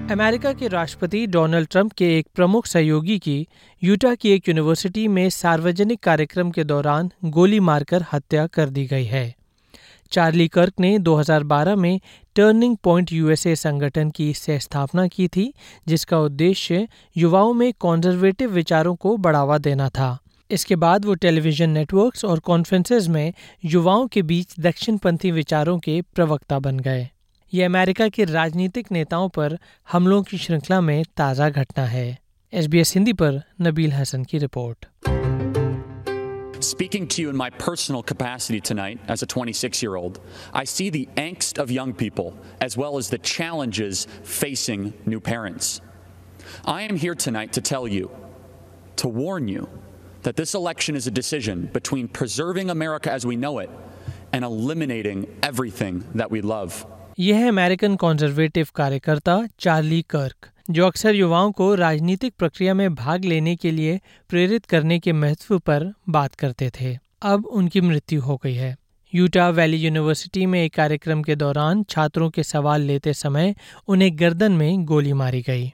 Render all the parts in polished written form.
America के राष्ट्रपति Donald Trump के एक प्रमुख सहयोगी की यूटा की एक यूनिवर्सिटी में सार्वजनिक कार्यक्रम के दौरान गोली मारकर हत्या कर दी गई है। चार्ली कर्क ने 2012 में टर्निंग पॉइंट यूएसए संगठन की सह स्थापना की थी, जिसका उद्देश्य युवाओं में कॉन्जर्वेटिव विचारों को बढ़ावा देना था। इसके बाद वो टेलीविजन नेटवर्क्स और कॉन्फ्रेंसेस में युवाओं के बीच दक्षिणपंथी विचारों के प्रवक्ता बन गए। ये अमेरिका के राजनीतिक नेताओं पर हमलों की श्रृंखला में ताज़ा घटना है। SBS हिंदी पर नबील हसन की report. Speaking to you in my personal capacity tonight as a 26-year-old, I see the angst of young people as well as the challenges facing new parents. I am here tonight to tell you, to warn you, that this election is a decision between preserving America as we know it and eliminating everything that we love. यह है American conservative कार्यकर्ता Charlie कर्क, जो अक्सर युवाओं को राजनीतिक प्रक्रिया में भाग लेने के लिए प्रेरित करने के महत्व पर बात करते थे। अब उनकी मृत्यु हो गई है। यूटा वैली यूनिवर्सिटी में एक कार्यक्रम के दौरान छात्रों के सवाल लेते समय उन्हें गर्दन में गोली मारी गई।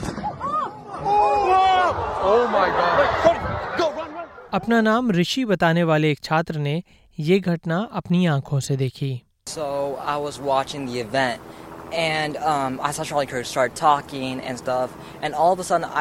अपना नाम ऋषि बताने वाले एक छात्र ने ये घटना अपनी आंखों से देखी। So I was watching the event, and I saw Charlie Kirk start talking and stuff, and all of a sudden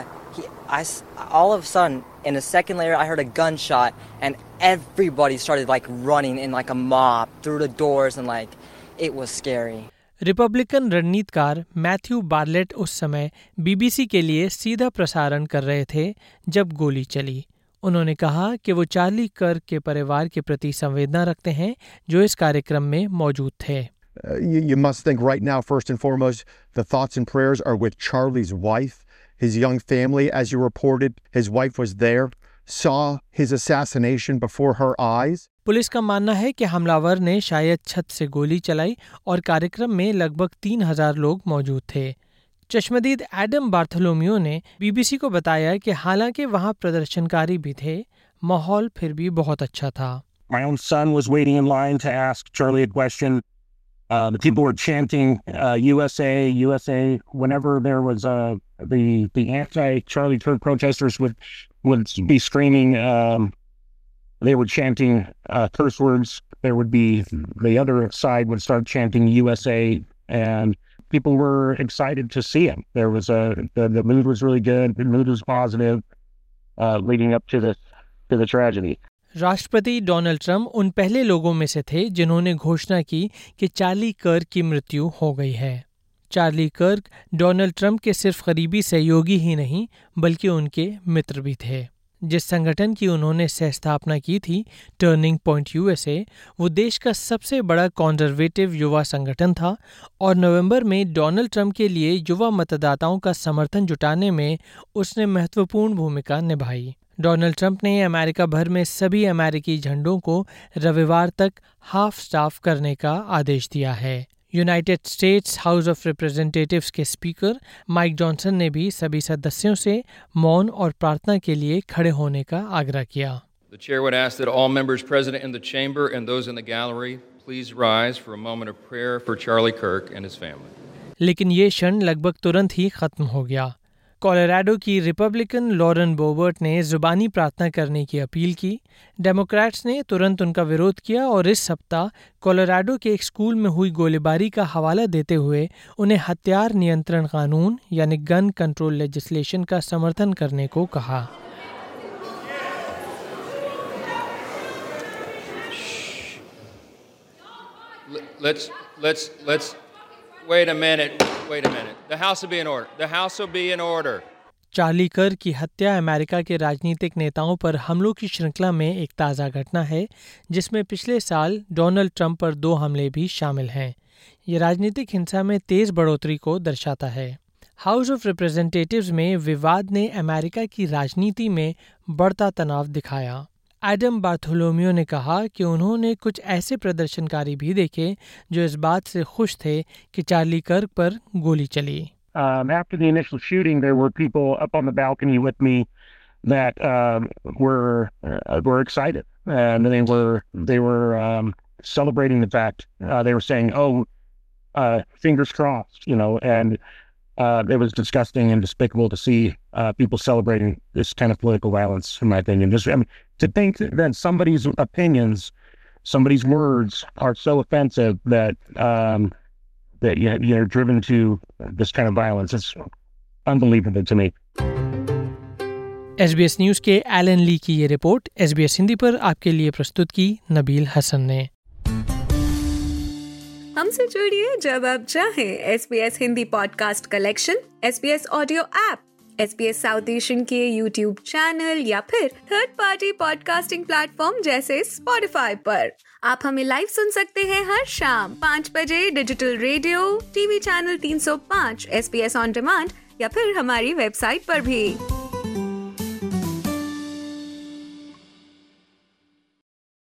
in a second later, I heard a gunshot, and everybody started like running in like a mob through the doors, and like it was scary. Republican रणनीतिकार Matthew Bartlett उस समय BBC के लिए सीधा प्रसारण कर रहे थे जब गोली चली। उन्होंने कहा कि वो चार्ली कर्क के परिवार के प्रति संवेदना रखते हैं जो इस कार्यक्रम में मौजूद थे। You must think right now, first and foremost, the thoughts and prayers are with Charlie's wife, his young family. As you reported, his wife was there, saw his assassination before her eyes. Police का मानना है कि हमलावर ने शायद छत से गोली चलाई और कार्यक्रम में लगभग 3000 लोग मौजूद थे। चश्मदीद एडम बार्थोलोम्यू ने BBC को बताया कि हालांकि वहां प्रदर्शनकारी भी थे, माहौल फिर भी बहुत अच्छा था। My own son was waiting in line to ask Charlie a question. The people were chanting USA, USA. Whenever there was the anti-Charlie Kirk protesters would be screaming. They were chanting curse words. There would be the other side would start chanting USA, and people were excited to see him. There was the mood was really good. The mood was positive, leading up to the tragedy. राष्ट्रपति Donald Trump उन पहले लोगों में से थे जिन्होंने घोषणा की कि चार्ली कर्क की मृत्यु हो गई है। चार्ली कर्क डोनाल्ड ट्रंप के सिर्फ करीबी सहयोगी ही नहीं बल्कि उनके मित्र भी थे। जिस संगठन की उन्होंने सह स्थापना की थी, टर्निंग पॉइंट यूएसए, वो देश का सबसे बड़ा कॉन्जर्वेटिव युवा संगठन था और नवंबर में डोनाल्ड ट्रंप के लिए युवा मतदाताओं का समर्थन जुटाने में उसने महत्वपूर्ण भूमिका निभाई। डोनाल्ड ट्रंप ने अमेरिका भर में सभी अमेरिकी झंडों को रविवार तक हाफ स्टाफ करने का आदेश दिया है। United States House of Representatives के स्पीकर माइक जॉनसन ने भी सभी सदस्यों से मौन और प्रार्थना के लिए खड़े होने का आग्रह किया। The chair would ask that all members present in the chamber and those in the gallery please rise for a moment of prayer for Charlie Kirk and his family. लेकिन ये क्षण लगभग तुरंत ही खत्म हो गया। कोलोराडो की रिपब्लिकन लॉरेन बोबर्ट ने जुबानी प्रार्थना करने की अपील की। डेमोक्रेट्स ने तुरंत उनका विरोध किया और इस सप्ताह कोलोराडो के एक स्कूल में हुई गोलीबारी का हवाला देते हुए उन्हें हथियार नियंत्रण कानून यानी गन कंट्रोल लेजिस्लेशन का समर्थन करने को कहा। Let's wait a minute. The House will be in order. The House will be in order. Charlie Kirk की हत्या अमेरिका के राजनीतिक नेताओं पर हमलों की श्रृंखला में एक ताज़ा घटना है, जिसमें पिछले साल डोनाल्ड ट्रंप पर 2 हमले भी शामिल हैं। ये राजनीतिक हिंसा में तेज बढ़ोतरी को दर्शाता है। हाउस ऑफ रिप्रेजेंटेटिव्स में विवाद ने अमेरिका की राजनीति में बढ़ता तनाव दिखाया। एडम बार्थोलोम्यू ने कहा कि उन्होंने कुछ ऐसे प्रदर्शनकारी भी देखे जो इस बात से खुश थे कि चार्ली कर्क पर गोली चली। After the initial shooting, there were people up on the balcony with me that were excited, and they were celebrating the fact. They were saying, "Oh, fingers crossed," and it was disgusting and despicable to see people celebrating this kind of political violence, in my opinion. To think that somebody's opinions, somebody's words are so offensive that that you're driven to this kind of violence. It's unbelievable to me. SBS news के Alan Lee की ये report SBS Hindi पर आपके लिए प्रस्तुत की नबील हसन ने। हमसे जुड़िए जब आप चाहें। SBS Hindi podcast collection, SBS audio app, SBS South Asian के YouTube चैनल या फिर थर्ड पार्टी पॉडकास्टिंग प्लेटफॉर्म जैसे Spotify पर। आप हमें लाइव सुन सकते हैं हर शाम 5 बजे digital radio, TV channel 305, SBS on demand या फिर हमारी वेबसाइट पर भी।